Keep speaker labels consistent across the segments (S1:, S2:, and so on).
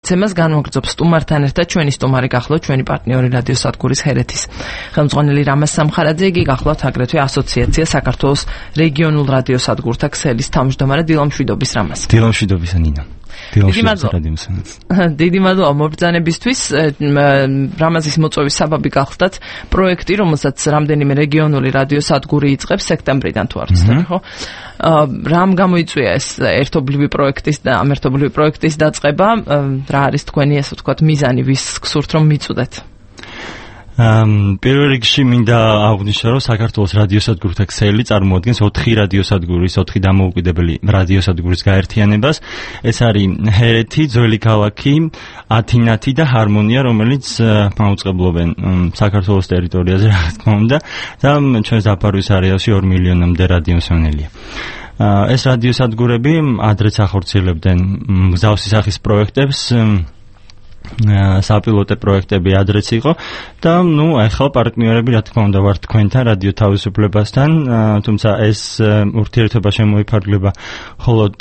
S1: გადაცემას განვაგრძობს სტუმართან ერთად ჩვენი სტუმარი გახლავთ ჩვენი პარტნიორი რადიოსადგურის ჰერეთის ხელმძღვანელი რამაზ სამხარაძე, იგი გახლავთ აგრეთვე ასოციაცია საქართველოს რეგიონულ რადიოსადგურთა ქსელის თავმჯდომარე. დილამშვიდობის რამაზ.
S2: დილამშვიდობის ნინო.
S1: დიდი მადლობა მობრძანებისთვის. რამაზის მოწვევის საბაბი გახლდათ პროექტი, რომელსაც რამდენიმე რეგიონული რადიოსადგური იწყებს სექტემბრიდან თუ არ ვცდები, ხო? რამ გამოიწვია ეს ერთობლივი პროექტის დაწყება? რა არის თქვენი, ასე ვთქვათ, მიზანი, ვის გსურთ რომ მიწვდეთ?
S2: პირველ რიგში მინდა აღვნიშნო, რომ საქართველოს რადიოსადგურთა ქსელი წარმოადგენს 4 რადიოსადგურის, 4 დამოუკიდებელი რადიოსადგურის გაერთიანებას. ეს არის ჰერეთი, ძველი ქალაქი, ათინათი და ჰარმონია, რომელიც მაუწყებლობენ საქართველოს ტერიტორიაზე, რა თქმა უნდა, და ჩვენს დაფარვის არეალში 2 მილიონამდე რადიომსმენელია. ეს რადიოსადგურები ადრეც ახორციელებდნენ მსგავსი სახის პროექტებს, საპილოტო პროექტები ადრეც იყო და ახლა პარტნიორები რა თქმა უნდა ვართ თქვენთან რადიო თავისუფლებასთან, თუმცა ეს ურთიერთობა შემოიფარგლება მხოლოდ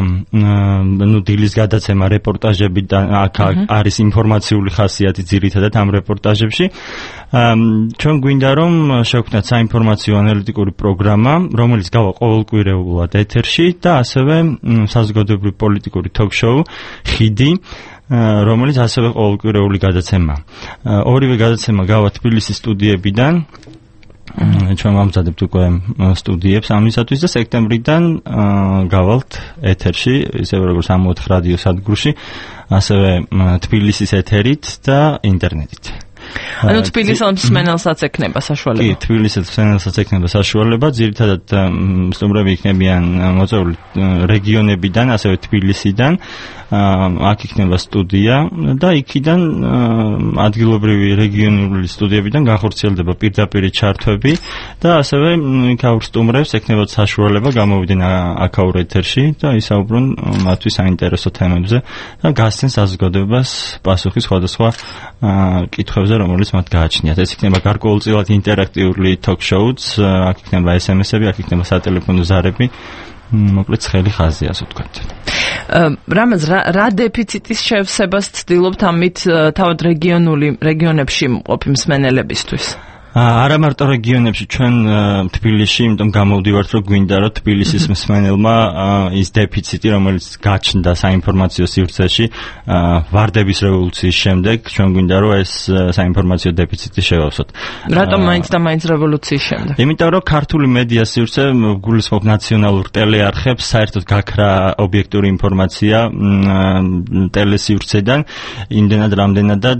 S2: დილის გადაცემა რეპორტაჟები და აქ არის ინფორმაციული ხასიათი ძირითადად ამ რეპორტაჟებში. ჩვენ გვინდა რომ შევქმნათ საინფორმაციო ანალიტიკური პროგრამა, რომელიც გავა ყოველკვირეულად ეთერში და ასევე საზოგადოებრივი პოლიტიკური თოქ-შოუ ხიდი, რომელიც ასევე ყოველკვირეული გადაცემა. ორივე გადაცემა გავა თბილისის სტუდიებიდან. ჩვენ ვამზადებთ უკვე სტუდიებს ამისათვის და სექტემბრიდან გავალთ ეთერში, ისევე როგორც ამ 4 რადიოსადგურში, ასევე თბილისის ეთერით და ინტერნეტით.
S1: ანუ თბილისის მსმენელსაც ექნება საშუალება.
S2: კი, თბილისის მსმენელსაც ექნება საშუალება, ძირითადად სტუმრები იქნებიან მოწვეული რეგიონებიდან, ასევე თბილისიდან. აქ იქნება სტუდია და იქიდან ადგილობრივი რეგიონული სტუდიებიდან განხორციელდება პირდაპირ ჩართვები და ასევე იქაურ სტუმრებს ექნებათ საშუალება გამოვიდნენ აქაურ ეთერში და ისაუბრონ მათთვის საინტერესო თემებზე და გასცენ საზოგადოებას პასუხი სხვადასხვა კითხვებზე, რომელიც მათ გააჩნიათ. ეს იქნება გარკვეულწილად ინტერაქტიული თოქ-შოუც, აქ იქნება SMS-ები, აქ იქნება სატელეფონო ზარები, მოკლედ ცხელი ხაზი, ასე ვთქვათ.
S1: რამაზ, რა დეფიციტის შევსებას ცდილობთ ამით თავად რეგიონებში მყოფი მსმენელებისთვის?
S2: არა მარტო რეგიონებში, ჩვენ თბილისში, იმიტომ გამოვდივართ, რომ გვინდა რომ თბილისის მსმენელმა ის დეფიციტი, რომელიც გაჩნდა საინფორმაციო სივრცეში ვარდების რევოლუციის შემდეგ, ჩვენ გვინდა რომ ეს საინფორმაციო დეფიციტი შევავსოთ.
S1: რატომ მაინც და მაინც რევოლუციის შემდეგ?
S2: იმიტომ რომ ქართული მედია სივრცე გულისხმობს ნაციონალურ ტელეარხებს, საერთოდ გაქრა ობიექტური ინფორმაცია ტელესივრცედან, იმდენად რამდენადაც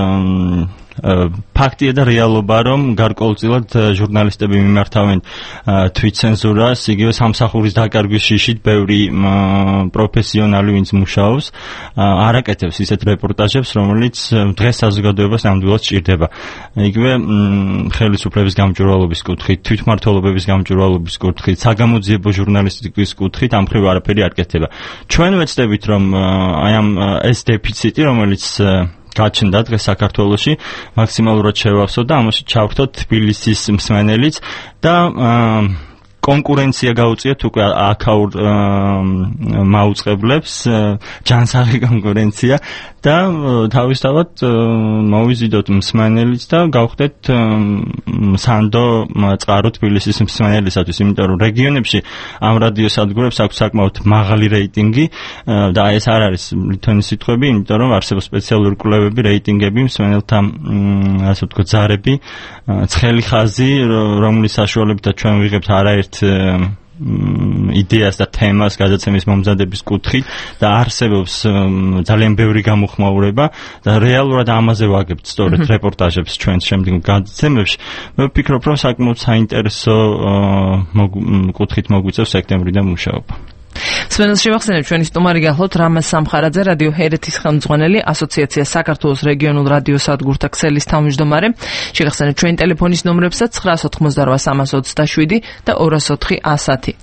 S2: ფაქტია და რეალობა, რომ გარკვეულწილად ჟურნალისტები მიმართავენ თვითცენზურას, იგივე სამსახურის დაკარგვის შიშით ბევრი პროფესიონალი, ვინც მუშაობს, არ აკეთებს ისეთ რეპორტაჟებს, რომელიც დღეს საზოგადოებას ნამდვილად სჭირდება. იგივე ხელისუფლების გამჭვირვალობის კუთხით, თვითმმართველობების გამჭვირვალობის კუთხით, საგამოძიებო ჟურნალისტიკის კუთხით ამ მხრივ არაფერი არ კეთდება. ჩვენ ვეცდებით, რომ ეს დეფიციტი, რომელიც გაჩნდა დღეს საქართველოში, მაქსიმალურად შევავსოთ და ამაში ჩავხტოთ თბილისის მსმენელიც და კონკურენცია გაუწიოთ უკვე აქაურ მაუწყებლებს, ჯანსაღი კონკურენცია და თავისთავად მოვიზიდოთ მსმენელიც და გავხდეთ სანდო წყარო თბილისის მსმენელისათვის, იმიტომ რომ რეგიონებში ამ რადიოსადგურებს აქვს საკმაოდ მაღალი რეიტინგი და ეს არ არის ლითონის სიტყვები, იმიტომ რომ არსებობს სპეციალური კვლევები, რეიტინგები, მსმენელთა ასე ვთქვათ ზარები, ცხელი ხაზი, რომლის საშუალებითაც ჩვენ ვიღებთ არაერთ იდეას და თემას გადაცემის მომზადების კუთხით და არსებობს ძალიან ბევრი გამოხმაურება და რეალურად ამაზე ვაგებთ სწორედ რეპორტაჟებს ჩვენ შემდეგ გადაცემებში. მე ვფიქრობ, რომ საკმაოდ საინტერესო კუთხით მოგვიწევს სექტემბრიდან მუშაობა.
S1: მსმენელს შევახსენებ, ჩვენი სტუმარი გახლავთ რამაზ სამხარაძე, რადიო ჰერეთის ხელმძღვანელი, ასოციაცია საქართველოს რეგიონულ რადიოსადგურთა ქსელის თავმჯდომარე. შევახსენებ ჩვენი ტელეფონის ნომრებსაც 988-327 და 204-110.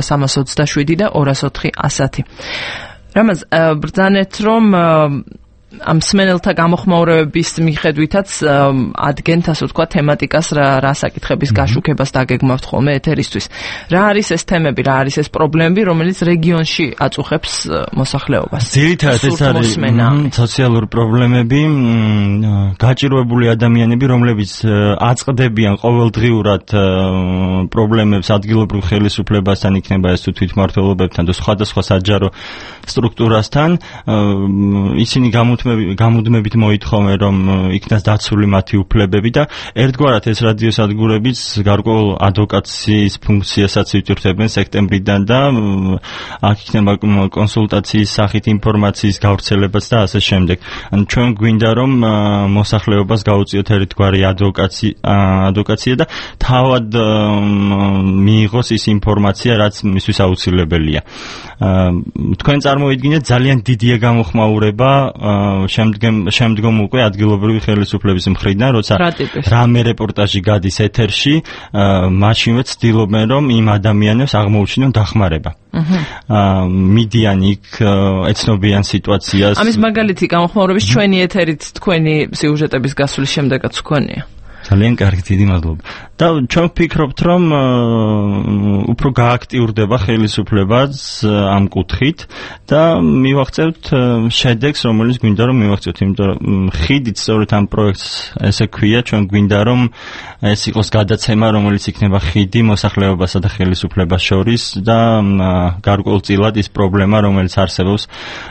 S1: 988-327 და 204-110. რამაზ, ბრძანეთ, რომ ამ მსმენელთა გამოხმაურებების მიხედვითაც ადგენთ, ასე ვთქვათ, თემატიკას რა საკითხების გაშუქებას დაგეგმავთ ხოლმე ეთერისთვის. რა არის ეს თემები, რა არის ეს პრობლემები, რომელიც რეგიონში აწუხებს მოსახლეობას?
S2: ძირითადად ეს არის სოციალური პრობლემები, გაჭირვებული ადამიანები, რომლებიც აწყდებიან ყოველდღიურად პრობლემებს ადგილობრივ ხელისუფლებასთან, იქნება ეს თუ თვითმმართველობებთან და სხვადასხვა საჯარო სტრუქტურასთან, ისინი გამუდმებით მოითხოვენ, რომ იქნას დაცული მათი უფლებები და ერთგვარად ეს რადიოსადგურებიც გარკვეულ ადვოკაციის ფუნქციასაც იწვრთებენ სექტემბრიდან და აქ იქნება კონსულტაციის სახით ინფორმაციის გავრცელებაც და ასე შემდეგ. ჩვენ გვინდა რომ მოსახლეობას გაუწიოთ ერთგვარი ადვოკაცია და თავად მიიღოს ის ინფორმაცია, რაც მისთვის აუცილებელია. თქვენ წარმოიდგინეთ ძალიან დიდია გამოხმაურება შემდგომ უკვე ადგილობრივი ხელისუფლების მხრიდან, როცა რამე რეპორტაჟი გადის ეთერში, მაშინვე ცდილობენ რომ იმ ადამიანებს აღმოუჩინონ დახმარება. მიდიან იქ ეცნობიან სიტუაციას.
S1: ამის მაგალითი გამოხმაურების ჩვენი ეთერით თქვენი სიუჟეტების გასვლის შემდეგაც გქონია.
S2: ძალიან კარგი, დიდი მადლობა. და ჩვენ ვფიქრობთ, რომ უფრო გააქტიურდება ხელისუფლებაც ამ კუთხით და მივაღწევთ შედეგს, რომელიც გვინდა რომ მივაღწევთ, იმიტომ რომ ხიდით სწორედ ამ პროექტს ესე ქვია, ჩვენ გვინდა რომ ეს იყოს გადაცემა, რომელიც იქნება ხიდი მოსახლეობასა და ხელისუფლებას შორის და გარკვეულწილად ის პრობლემა, რომელიც არსებობს,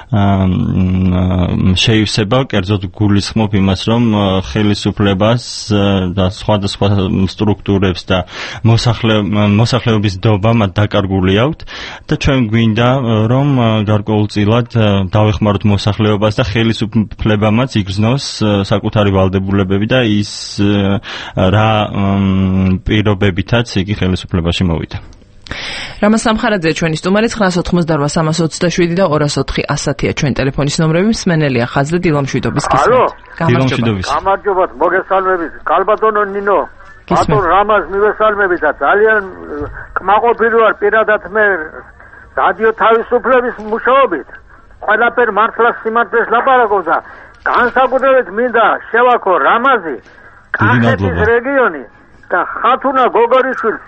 S2: შეივსება, კერძოდ გულისხმობ იმას, რომ ხელისუფლებას და სხვადასხვა სტრუქტურებს და მოსახლეობის დობა მათ დაკარგული აქვთ და ჩვენ გვინდა რომ გარკვეულწილად დავეხმაროთ მოსახლეობას და ხელისუფლებამაც იგრძნოს საკუთარი ვალდებულებები და ის რა პირობებითაც იგი ხელისუფლებაში მოვიდა.
S1: რამა სამხარაძეა ჩვენი სტუმარი, 988-327 და 204-100-ია ჩვენ ტელეფონის ნომრები. მსმენელია ხაზზე დილამშვიდობის გისმენთ.
S3: გამარჯობა, მოგესალმებით. კალბატონო ნინო, ბატონ რამაზ მივესალმებით და ძალიან კმაყოფილი ვარ პირადად მე რადიო თავისუფლების მუშაობით. ყველაფერ მართლაც სიმართლეს ლაპარაკობ და განსაკუთრებით მინდა შევაქო რამაზი, კახეთის რეგიონი და ხათუნა გოგორიშვილს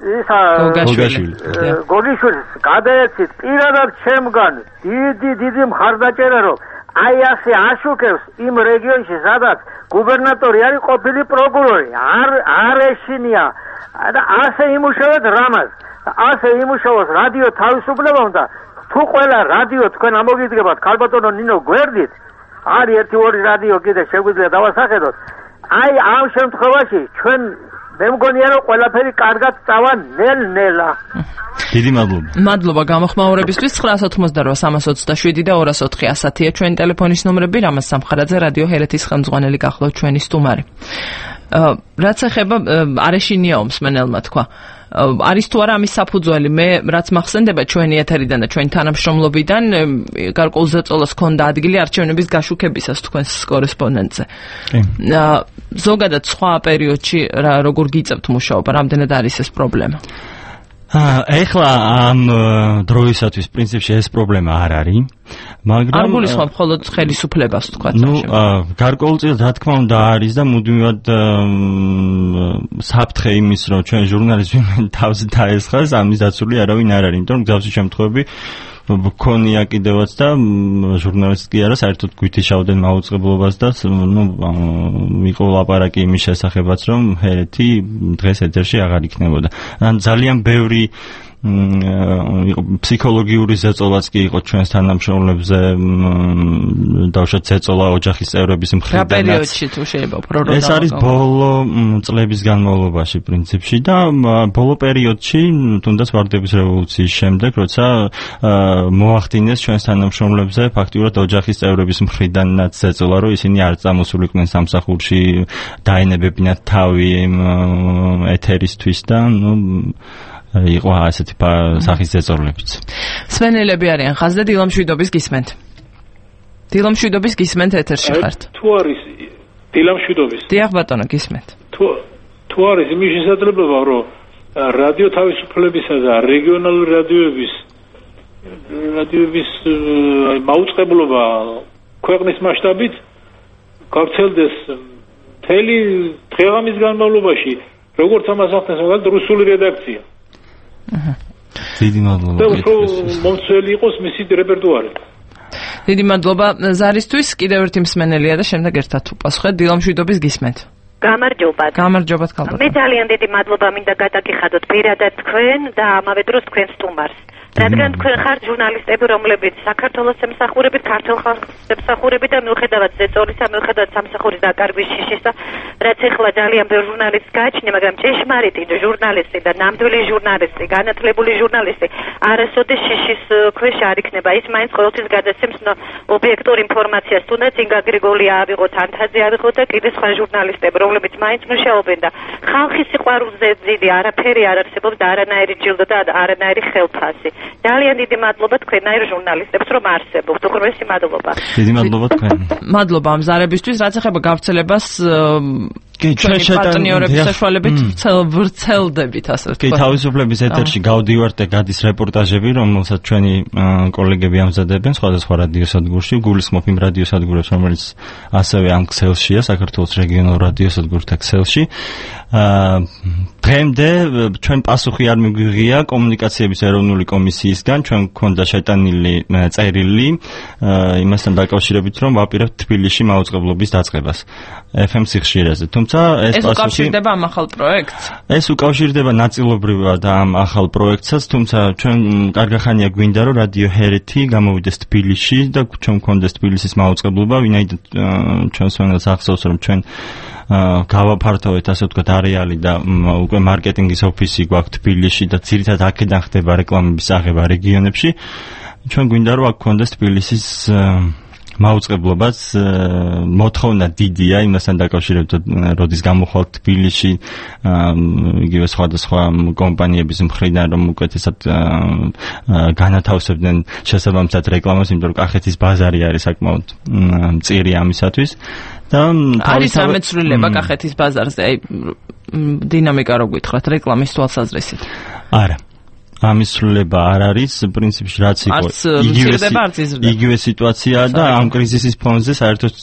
S3: გოგიშვილს გადაეცით პირადად ჩემგან დიდი მხარდაჭერა რომ აი ასე აშუქებს იმ რეგიონში, სადაც გუბერნატორი არის ყოფილი პროკურორი, არ ეშინია და ასე იმუშავოთ რამაზ, ასე იმუშავოს რადიო თავისუფლებამ და თუ ყველა რადიო თქვენ ამოგიდგებათ ქალბატონო ნინო გვერდით, არის 1-2 რადიო კიდე შეგვიძლია დავასახედოთ. აი ამ შემთხვევაში ჩვენ მე მგონია რომ ყველაფერი კარგად წავა ნელ-ნელა.
S2: დიდი მადლობა.
S1: მადლობა გამოხმაურებისთვის. 988-327 და 204-100-ია ჩვენი ტელეფონის ნომრები. რამაზ სამხარაძე, რადიო ჰერეთის ხელმძღვანელი გახლავთ ჩვენი სტუმარი. რაც ეხება არეშინიაო მსმენელმა თქვა. არის თუ არა ამის საფუძველი? მე რაც მახსენდება ჩვენი ეთერიდან და ჩვენი თანამშრომლობიდან გარკვეულ ზეწოლას ჰქონდა ადგილი არჩევნების გაშუქებისას თქვენს კორესპონდენტზე. ზოგადად სხვა პერიოდში როგორ გიწევთ მუშაობა, რამდენად არის ეს პრობლემა?
S2: ეხლა ამ დროისათვის პრინციპში ეს პრობლემა არ არის, მაგრამ
S1: არ გულისხმობ მხოლოდ ხელისუფლებას თქვა.
S2: გარკვეულწილად რა თქმა უნდა არის და მუდმივად საფრთხე იმის, რომ ჩვენ ჟურნალისტები თავზე დაესხას, ამის დაცული არავინ არ არის, იმიტომ რომ გზავსი შემთხვევები გქონია კიდევაც და ჟურნალისტი კი არა, საერთოდ გვითიშავდნენ მაუწყებლობას და იყო ლაპარაკი იმის შესახებაც, რომ ჰერეთი დღეს ეთერში აღარ იქნებოდა. ძალიან ბევრი ფსიქოლოგიური ზეწოლაც კი იყო ჩვენს თანამშრომლებზე, დავშოთ ზეწოლა ოჯახის წევრების მხრიდან.
S1: რა პერიოდში თუ შეიძლება პროროტა?
S2: ეს არის ბოლო წლების განმავლობაში პრინციპში და ბოლო პერიოდში, თუნდაც ვარდების რევოლუციის შემდეგ, როცა მოახდინეს ჩვენს თანამშრომლებზე ფაქტიურად ოჯახის წევრების მხრიდანაც ზეწოლა, რომ ისინი არ წამოსულიყვნენ სამსახურში, დაენებებინათ თავი ეთერისთვის და იყო ასეთი სახის ზეწოლებიც.
S1: მსმენელები არიან ხაზზე, დილამშვიდობის გისმენთ. დილამშვიდობის გისმენთ ეთერში ხართ.
S4: თუ არის დილამშვიდობის.
S1: დიახ ბატონო, გისმენთ.
S4: თუ არის იმის შესაძლებლობა, რომ რადიო თავისუფლებისა და რეგიონალური რადიოების მაუწყებლობა ქვეყნის მასშტაბით გავრცელდეს მთელი დღეღამის განმავლობაში, როგორც ამას ახდენს მაგალითად რუსული რედაქცია.
S2: დიდი მადლობა.
S4: და უფრო მომცველი იყოს მისი რეპერტუარი.
S1: დიდი მადლობა ზარისთვის. კიდევ ერთი მსმენელია და შემდეგ ერთად უპასუხეთ. დილამშვიდობის გისმენთ.
S5: გამარჯობათ.
S1: გამარჯობათ ქალბატონო.
S5: მე ძალიან დიდი მადლობა მინდა გადაგიხადოთ პირადად თქვენ და ამავე დროს თქვენ სტუმარს. რადგან თქვენ ხართ ჟურნალისტები, რომლებიც საქართველოს ემსახურებით, ქართულ ხალხს ემსახურებით და მიუხედავად ზეწოლისა, მიუხედავად სამსახურის დაკარგვის შიშისა, რაც ეხლა ძალიან ბევრ ჟურნალისტს გააჩნია, მაგრამ ჭეშმარიტი ჟურნალისტი და ნამდვილი ჟურნალისტი, განათლებული ჟურნალისტი არასოდეს შიშის ქვეშ არ იქნება. ის მაინც ყოველთვის გადაცემს ობიექტურ ინფორმაციას, თუნდაც ინგა გრიგოლია ავიღოთ, ანთაძე ავიღოთ და კიდე სხვა ჟურნალისტები, რომლებიც მაინც მუშაობენ და ხალხის სიყვარულზე ძიდი არაფერი არ არსებობს და არანაირი ჯილდო და არანაირი ხელფასი. ძალიან დიდი მადლობა თქვენაირ ჟურნალისტებს, რომ არსებობთ. უღრმესი მადლობა.
S2: დიდი მადლობა თქვენ.
S1: მადლობა ამ ზარებისთვის, რაც ეხება გავრცელებას ჩვენი პარტნიორების საშუალებით ვრცელდებით, ასე ვთქვათ.
S2: კი, თავისუფლების ეთერში გავდივართ და გადის რეპორტაჟები, რომელსაც ჩვენი კოლეგები ამზადებენ სხვადასხვა რადიოსადგურში, გულისხმობ იმ რადიოსადგურებს, რომელიც ასევე ამ ქსელშია, საქართველოს რეგიონულ რადიოსადგურთა ქსელში. დღემდე ჩვენ პასუხი არ მიგვიღია კომუნიკაციების ეროვნული კომისიისგან, ჩვენ გვქონდა შეტანილი წერილი იმასთან დაკავშირებით, რომ ვაპირებთ თბილისში მაუწყებლობის დაწყებას FM სიხშირეზე. თუმცა ეს
S1: უკავშირდება ამ ახალ პროექტს?
S2: ეს უკავშირდება ნაწილობრივად ამ ახალ პროექტსაც, თუმცა ჩვენ კარგახანია გვინდა, რომ რადიო ჰერეთი გამოვიდეს თბილისში და ჩვენ გვქონდეს თბილისის მაუწყებლობა, ვინაიდან ჩვენ სვენელს ახსოვს, რომ ჩვენ გავაფართოვეთ, ასე ვთქვათ, არეალი და უკვე მარკეტინგის ოფისი გვაქვს თბილისში და ძირითადად აქედან ხდება რეკლამების აღება რეგიონებში. ჩვენ გვინდა, რომ აქ გქონდეს თბილისის მაუწყებლობაც, მოთხოვნა დიდია იმასთან დაკავშირებით, როდის გამოხვალთ თბილისში, იგივე სხვადასხვა კომპანიების მხრიდან, რომ უკეთესად განათავსებდნენ შესაბამისად რეკლამას, იმიტომ რომ კახეთის ბაზარი არის საკმაოდ მწირი ამისათვის. და
S1: არის ამეცვლილება კახეთის ბაზარზე, აი დინამიკა რო გითხრათ რეკლამის თვალსაზრისით? არა.
S2: ამის სრულება არ არის, პრინციპში რაც იყო იგივე სიტუაციაა და ამ კრიზისის ფონზე საერთოდ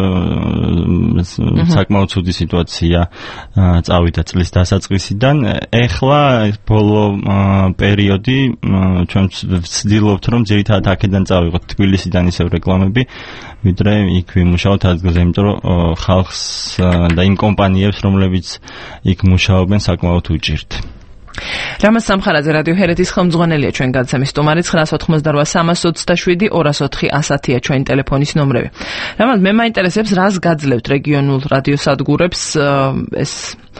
S2: საკმაოდ ცუდი სიტუაცია წავიდა წლის დასაწყისიდან. ეხლა ბოლო პერიოდი ჩვენ ვცდილობთ, რომ ძირითადად აქედან წავიღოთ თბილისიდან ისევ რეკლამები, ვიდრე იქ ვიმუშაოთ ადგილზე, იმიტომ რომ ხალხს და იმ კომპანიებს, რომლებიც იქ მუშაობენ, საკმაოდ უჭირთ.
S1: რამაზ სამხარაძე რადიო ჰერეთის ხელმძღვანელია ჩვენ გადაცემის სტუმარი 988-327-404-110-ია ჩვენი ტელეფონის ნომრები. რამაზ მე მაინტერესებს რას გაძლევთ რეგიონულ რადიოსადგურებს ეს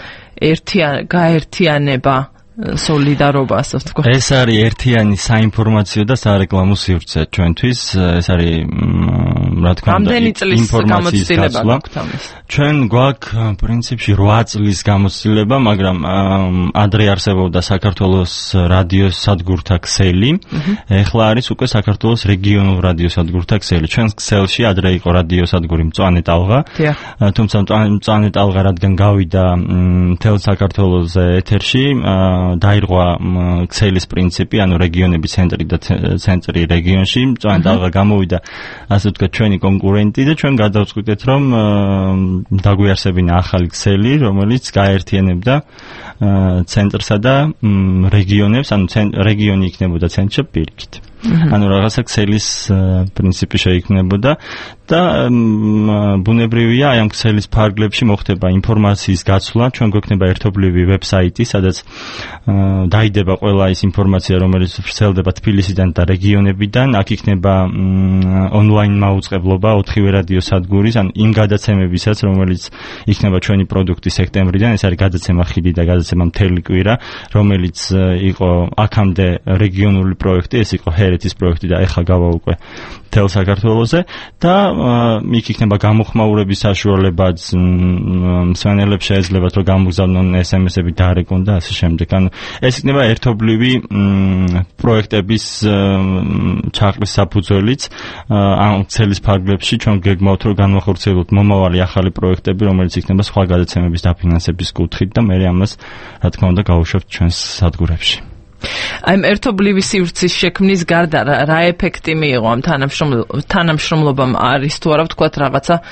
S1: გაერთიანება სოლიდარობა, ასე ვთქვათ.
S2: ეს არის ერთიანი საინფორმაციო და სარეკლამო სივრცე ჩვენთვის, ეს არის რა თქმა უნდა ინფორმაციის გაცვლა. ჩვენ გვაქვს პრინციპში 8 წლის გამოცდილება, მაგრამ ადრე არსებობდა საქართველოს რადიოსადგურთა ქსელი, ეხლა არის უკვე საქართველოს რეგიონულ რადიოსადგურთა ქსელი. ჩვენ ქსელში ადრე იყო რადიოსადგური მწვანე ტალღა, თუმცა მწვანე ტალღა რადგან გავიდა მთელ საქართველოს ეთერში, დაირღვა ქსელის პრინციპი, ანუ რეგიონების ცენტრი და ცენტრი რეგიონში, მწვანე ტალღა გამოვიდა, ასე ვთქვათ, ჩვენი კონკურენტი და ჩვენ გადავწყვიტეთ, რომ დაგვიარსებინა ახალი ქსელი, რომელიც გაერთიანებდა ცენტრსა და რეგიონებს, ანუ რეგიონი იქნებოდა ცენტრში პირიქით. ანუ რაღაცა ქსელის პრინციპი შეიქმნებოდა და ბუნებრივია აი ამ ქსელის ფარგლებში მოხდება ინფორმაციის გაცვლა, ჩვენ გვექნება ერთობლივი ვებსაიტი, სადაც დაიდება ყველა ის ინფორმაცია, რომელიც ვრცელდება თბილისიდან და რეგიონებიდან, აქ იქნება ონლაინ მაუწყებლობა 4 რადიოსადგურის, ან იმ გადაცემებისაც, რომელიც იქნება ჩვენი პროდუქტი სექტემბრიდან, ეს არის გადაცემა ხიდი და გადაცემა მთელი კვირა, რომელიც იყო აქამდე რეგიონული პროექტი, ეს იყო ჰერეთის პროექტი და ეხლა გავა უკვე მთელ საქართველოზე და იქ იქნება გამოხმაურების საშუალებაც, მსმენელებს შეეძლებათ, რომ გამოგზავნონ SMS-ები დარეკონ და ასე შემდეგ. ანუ ეს იქნება ერთობლივი პროექტების ჩაყრის საფუძველიც ამ ქსელის ფარგლებში. ჩვენ გეგმავთ, რომ განვახორციელოთ მომავალი ახალი პროექტები, რომელიც იქნება სხვა გადაცემების დაფინანსების კუთხით და მე ამას რა თქმა უნდა გავუშვებთ ჩვენს სადგურებში.
S1: აი ერთობლივი სივრცის შექმნის გარდა რა ეფექტი მიიღო ამ თანამშრომლობამ, არის თუ არა ვთქვათ რაღაცა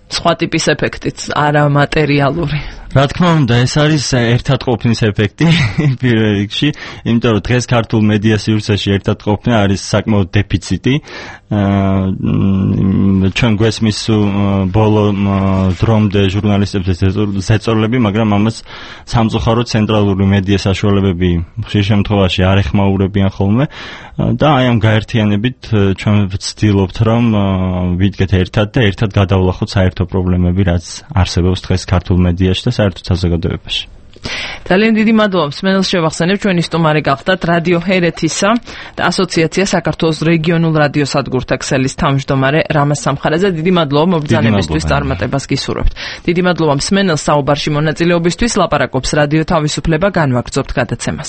S1: სხვა ტიპის ეფექტიც, არა მატერიალური.
S2: რა თქმა უნდა, ეს არის ერთად ყოფნის ეფექტი პირველ რიგში, იმიტომ რომ დღეს ქართულ მედია სივრცეში ერთად ყოფნა არის საკმაოდ დეფიციტი. ჩვენ გვესმის ბოლო დრომდე ჟურნალისტებს ზეწოლები, მაგრამ ამას სამწუხაროდ ცენტრალური მედია საშუალებები ხშირ შემთხვევაში არ ეხმაურებიან ხოლმე და აი ამ გაერთიანებით ჩვენ ვცდილობთ რომ ვიდგეთ ერთად და ერთად გადავლახოთ საერთო პრობლემები, რაც არსებობს დღეს ქართულ მედიაში და საერთოდ საზოგადოებაში.
S1: ძალიან დიდი მადლობა. მსმენელს შევახსენებ, ჩვენი სტუმარი გახდათ რადიო ჰერეთისა და ასოციაცია საქართველოს რეგიონულ რადიოსადგურთა ქსელის თავმჯდომარე რამაზ სამხარაძე. დიდი მადლობა მობრძანებისთვის, წარმატებას გისურვებთ. დიდი მადლობა მსმენელს საუბარში მონაწილეობისთვის. ლაპარაკობს რადიო თავისუფლება, განვაგრძობთ გადაცემას.